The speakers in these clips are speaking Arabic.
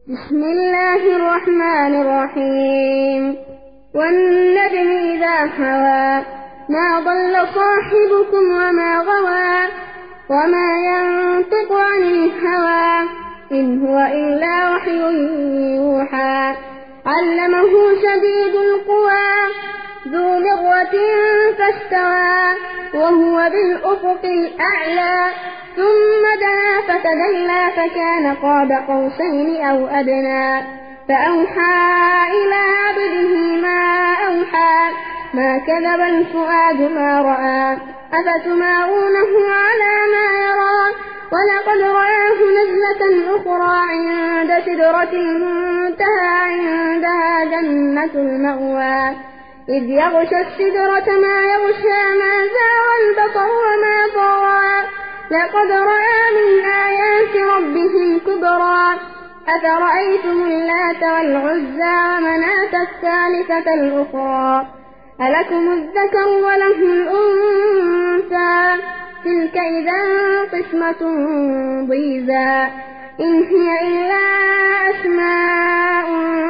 بسم الله الرحمن الرحيم والنجم إذا هوى ما ضل صاحبكم وما غوى وما ينطق عن الهوى إن هو إلا وحي يوحى علمه شديد القوى ذو مرة فاستوى وهو بالأفق الأعلى ثم دنا فتدلى فكان قاب قوسين أو أدنى فأوحى إلى عبده ما أوحى ما كذب الفؤاد ما رأى أفتمارونه على ما يرى ولقد رآه نزلة أخرى عند سدرة المنتهى عندها جنة المأوى إذ يغشى السدرة ما يغشى ما زاغ البصر وما طغى لقد رأى من آيات ربه الكبرى أفرأيتم اللات والعزى ومناة الثالثة الأخرى ألكم الذكر وله الأنثى تلك إذا قسمة ضيزى إن هي إلا أسماء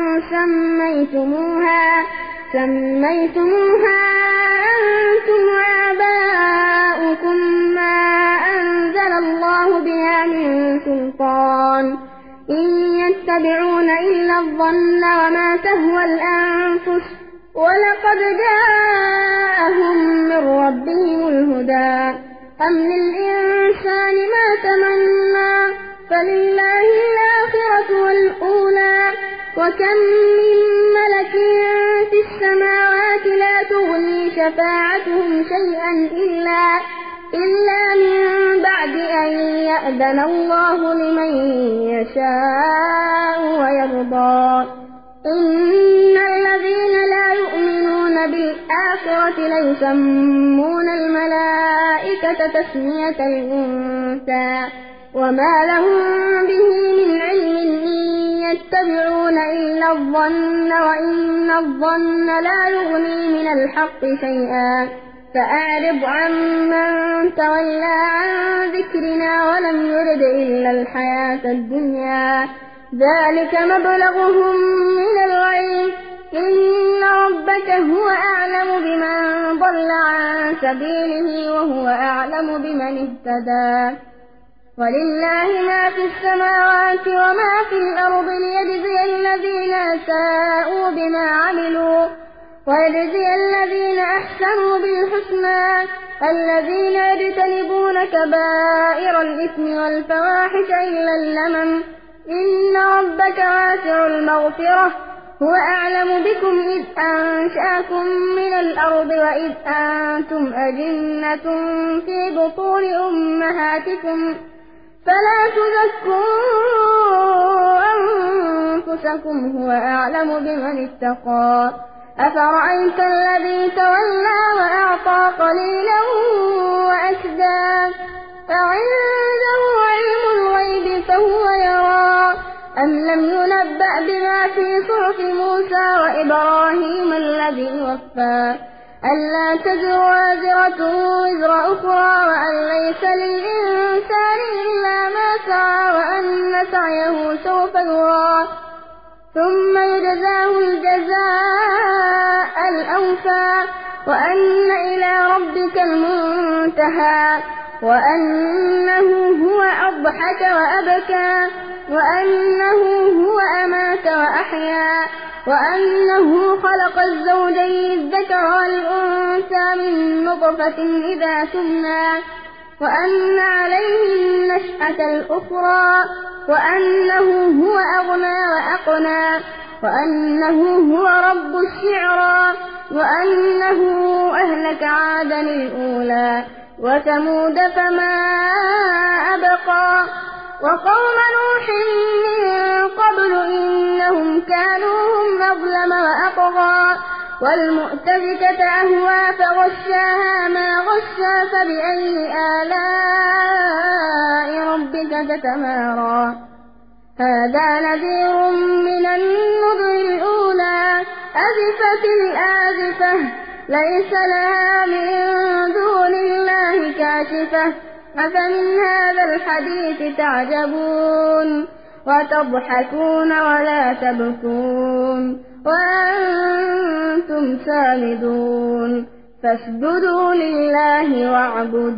سميتموها أنتم وآباؤكم ما أنزل الله بها من سلطان إن يتبعون إلا الظن وما تهوى الأنفس ولقد جاءهم من ربهم الهدى أم للإنسان ما تمنى فلله الآخرة والأولى وكم من ملك في السماوات لا تغني شفاعتهم شيئا إلا من بعد أن يأذن الله لمن يشاء ويرضى إن الذين لا يؤمنون بالآخرة ليسمون الملائكة تسمية الأنثى وما لهم به من علم إن يتبعون إلا الظن وإن الظن لا يغني من الحق شيئا فأعرض عمن تولى عن ذكرنا ولم يرد إلا الحياة الدنيا ذلك مبلغهم من العلم إن ربك هو أعلم بمن ضل عن سبيله وهو أعلم بمن اهتدى ولله ما في السماوات وما في الأرض ليجزي الذين أساءوا بما عملوا ويجزي الذين أحسنوا بالحسنى الذين يجتنبون كبائر الإثم والفواحش إلا اللمم إن ربك واسع المغفرة هو أعلم بكم إذ أنشأكم من الأرض وإذ أنتم أجنة في بطون أمهاتكم فلا تزكوا أنفسكم هو أعلم بمن اتقى أفرأيت الذي تولى وأعطى قليلا وأكدى أعنده علم الغيب فهو يرى أم لم ينبأ بما في صحف موسى وإبراهيم الذي وفى ألا تزر وازرة وزر أخرى وأن ليس للإنسان إلا ما سعى وأن سعيه سوف يرى ثم يجزاه الجزاء الأوفى وأن إلى ربك المنتهى وأنه هو أضحك وأبكى وأنه هو أمات وأحيا وأنه خلق الزوجين الذكر والأنثى من نطفة إذا تمنى وأن عليه النشأة الأخرى وأنه هو أغنى وأقنى وأنه هو رب الشعرى وأنه أهلك عادا الأولى وثمود فما أبقى وقوم نوح من قبل إنهم كانوا هم أظلم وأطغى والمؤتفكة أهوى فغشاها ما غشى فبأي آلاء ربك تتمارى هذا نذير من النذر الأولى أزفت الآزفة ليس لها من دون الله كاشفة أفمن هذا الحديث تعجبون وتضحكون ولا تبكون وأنتم سامدون فاسجدوا لله واعبدوا